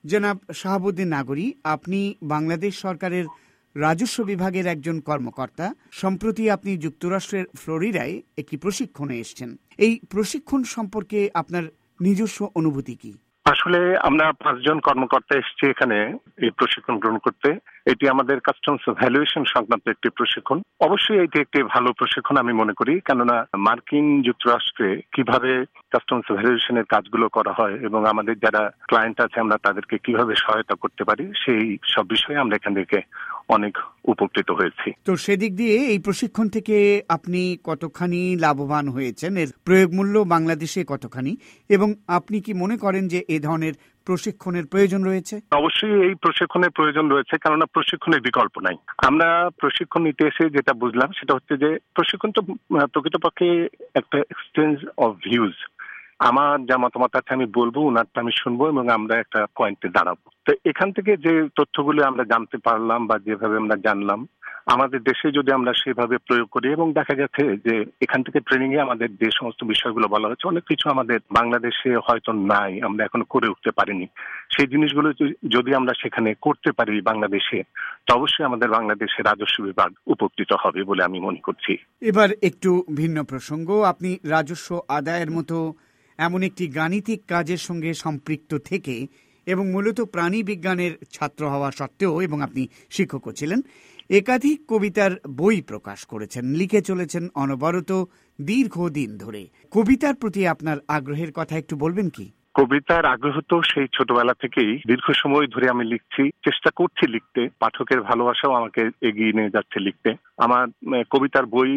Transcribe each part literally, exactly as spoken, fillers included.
জনাব শাহাবুদ্দিন নাগরী, আপনি বাংলাদেশ সরকারের রাজস্ব বিভাগের একজন কর্মকর্তা। সম্প্রতি আপনি যুক্তরাষ্ট্রের ফ্লোরিডায় একটি প্রশিক্ষণে এসেছেন। এই প্রশিক্ষণ সম্পর্কে আপনার নিজস্ব অনুভূতি কি? আসলে আমরা পাঁচজন কর্মকর্তা এসেছি এখানে এই প্রশিক্ষণ গ্রহণ করতে। এটি আমাদের কাস্টমস ভ্যালুয়েশন সংক্রান্ত একটি প্রশিক্ষণ। অবশ্যই এটি একটি ভালো প্রশিক্ষণ আমি মনে করি, কেননা মার্কিন যুক্তরাষ্ট্রে কিভাবে কাস্টমস ভ্যালুয়েশনের কাজগুলো করা হয় এবং আমাদের যারা ক্লায়েন্ট আছে আমরা তাদেরকে কিভাবে সহায়তা করতে পারি সেই সব বিষয়ে আমরা এখান থেকে অনেক উপকৃত হয়েছি। তো সেদিক দিয়ে এই প্রশিক্ষণ থেকে আপনি কতখানি লাভবান হয়েছেন, এর প্রয়োগ মূল্য বাংলাদেশে কতখানি, এবং আপনি কি মনে করেন যে এ ধরনের প্রশিক্ষণের প্রয়োজন রয়েছে? অবশ্যই এই প্রশিক্ষণের প্রয়োজন রয়েছে, কেননা প্রশিক্ষণের বিকল্প নাই। আমরা প্রশিক্ষণ নিতে এসে যেটা বুঝলাম সেটা হচ্ছে যে প্রশিক্ষণ তো প্রকৃতপক্ষে একটা এক্সচেঞ্জ অফ ভিউজ। আমার যা মতামত আছে আমি বলবো, ওনারটা আমি শুনবো এবং আমরা একটা পয়েন্টে দাঁড়াবো। তো এখান থেকে যে তথ্যগুলো আমরা জানতে পারলাম বা যেভাবে আমরা জানলাম, আমাদের দেশে যদি আমরা সেভাবে প্রয়োগ করি এবং দেখা গেছে যে এখান থেকে ট্রেনিং এ আমাদের যে সমস্ত বিষয়গুলো বলা হচ্ছে অনেক কিছু আমাদের বাংলাদেশে হয়তো নাই, আমরা এখনো করে উঠতে পারিনি। সেই জিনিসগুলো যদি আমরা সেখানে করতে পারি বাংলাদেশে, তো অবশ্যই আমাদের বাংলাদেশের রাজস্ব বিভাগ উপকৃত হবে বলে আমি মনে করছি। এবার একটু ভিন্ন প্রসঙ্গ। আপনি রাজস্ব আদায়ের মতো এমন একটি গাণিতিক কাজের সঙ্গে সম্পৃক্ত থেকে এবং মূলত প্রাণী বিজ্ঞানের ছাত্র হওয়া সত্ত্বেও, এবং আপনি শিক্ষকও ছিলেন, একাধিক কবিতার বই প্রকাশ করেছেন, লিখে চলেছেন অনবরত দীর্ঘদিন ধরে। কবিতার প্রতি আপনার আগ্রহের কথা একটু বলবেন কি? কবিতার আগ্রহ তো সেই ছোটবেলা থেকেই, দীর্ঘ সময় ধরে আমি লিখছি, চেষ্টা করছি লিখতে। পাঠকের ভালোবাসাও আমাকে এগিয়ে নিয়ে যাচ্ছে লিখতে। আমার কবিতার বই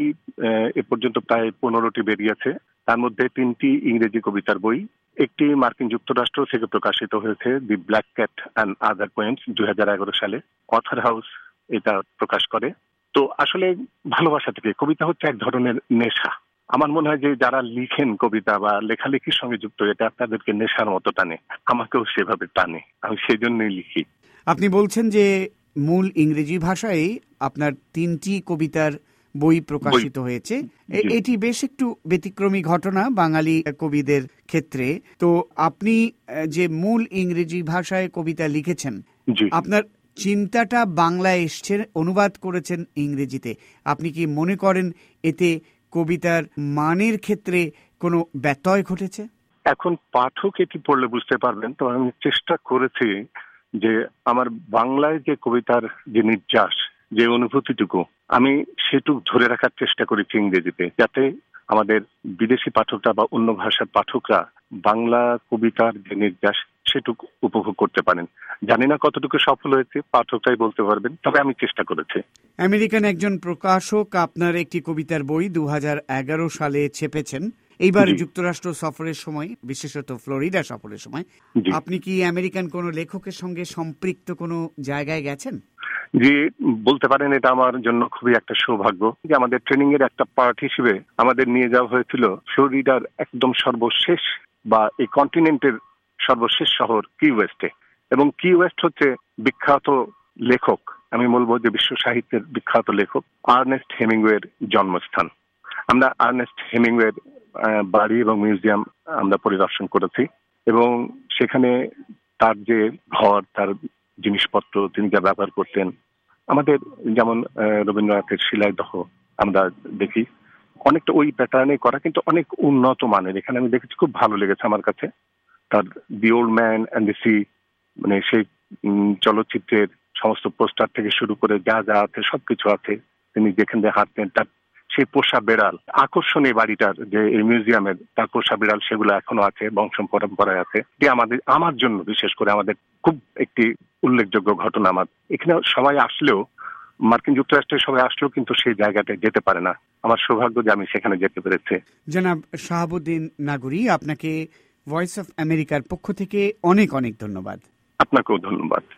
এ পর্যন্ত প্রায় পনেরোটি বেরিয়েছে। তার মধ্যে তিনটি ইংরেজি কবিতার বই, একটি মার্কিন যুক্তরাষ্ট্র থেকে প্রকাশিত হয়েছে, the black cat and other poems, দুই হাজার এগারো সালে অথর হাউস এটা প্রকাশ করে। তো আসলে ভালোবাসা থেকে, কবিতা হচ্ছে এক ধরনের নেশা। আমার মনে হয় যে যারা লিখেন কবিতা বা লেখালেখির সঙ্গে যুক্ত, এটা আপনাদেরকে নেশার মতো টানে, আমাকেও সেভাবে টানে, আমি সেই জন্যই লিখি। আপনি বলছেন যে মূল ইংরেজি ভাষায় আপনার তিনটি কবিতার বই প্রকাশিত হয়েছে। এটি বেশ একটু ব্যতিক্রমী ঘটনা বাঙালি কবিদের ক্ষেত্রে। তো আপনি যে মূল ইংরেজি ভাষায় কবিতা লিখেছেন, আপনার চিন্তাটা বাংলায় এসছে, অনুবাদ করেছেন ইংরেজিতে। আপনি কি মনে করেন এতে কবিতার মানের ক্ষেত্রে কোনো ব্যত্যয় ঘটেছে? এখন পাঠক এটি পড়লে বুঝতে পারবেন। তো আমি চেষ্টা করেছি যে আমার বাংলায় যে কবিতার যে নির্যাস, যে অনুভূতিটুকু, আমি সেটুকু ধরে রাখার চেষ্টা করেছি ইংরেজিতে, যাতে আমাদের বিদেশি পাঠকরা বা অন্য ভাষার পাঠকরা বাংলা কবিতার যে নির্যাস সেটুকু উপভোগ করতে পারেন। জানি না কতটুকু সফল হয়েছে, পাঠকরাই বলতে পারবেন, তবে আমি চেষ্টা করেছি। আমেরিকান একজন প্রকাশক আপনার একটি কবিতার বই দু হাজার এগারো সালে ছেপেছেন। এইবার যুক্তরাষ্ট্র সফরের সময়, বিশেষত ফ্লোরিডা সফরের সময়, আপনি কি আমেরিকান কোন লেখকের সঙ্গে সম্পৃক্ত কোনো জায়গায় গেছেন? জি, বলতে পারেন এটা আমার জন্য খুবই একটা সৌভাগ্য যে আমাদের ট্রেনিং এর একটা পার্ট হিসেবে আমাদের নিয়ে যাওয়া হয়েছিল ফ্লোরিডার একদম সর্বশেষ বা এই কন্টিনেন্টের সর্বশেষ শহর কি ওয়েস্টে। এবং কি ওয়েস্ট হচ্ছে বিখ্যাত লেখক, আমি বলবো যে বিশ্ব সাহিত্যের বিখ্যাত লেখক আর্নেস্ট হেমিংওয়ের জন্মস্থান। আমরা আর্নেস্ট হেমিংওয়ের বাড়ি এবং মিউজিয়াম আমরা পরিদর্শন করেছি এবং সেখানে তার যে ঘর, তার জিনিসপত্র, তিনি যা ব্যবহার করতেন, আমাদের যেমন রবীন্দ্রনাথের শিলাইদহ আমরা দেখি, অনেকটা ওই প্যাটার্নে করা, কিন্তু অনেক উন্নত মানের। এখানে আমি দেখেছি, খুব ভালো লেগেছে আমার কাছে। তার the old man and the sea, মানে সেই চলচ্চিত্রের সমস্ত পোস্টার থেকে শুরু করে যা যা আছে সবকিছু আছে। তিনি যেখান দিয়ে হাঁটতেন, তার সেই পোষা বেড়াল, আকর্ষণীয় বাড়িটার যে এই মিউজিয়ামের তার পোষা বিড়াল, সেগুলো এখনো আছে, বংশ পরম্পরায় আছে। আমাদের আমার জন্য বিশেষ করে আমাদের খুব একটি উল্লেখযোগ্য ঘটনা। আমার এখানে সবাই আসলেও, মার্কিন যুক্তরাষ্ট্রের সবাই আসলেও কিন্তু সেই জায়গাটায় যেতে পারে না। আমার সৌভাগ্য যে আমি সেখানে যেতে পেরেছি। জনাব শাহাবুদ্দিন নাগরী, আপনাকে ভয়েস অফ আমেরিকার পক্ষ থেকে অনেক অনেক ধন্যবাদ। আপনাকেও ধন্যবাদ।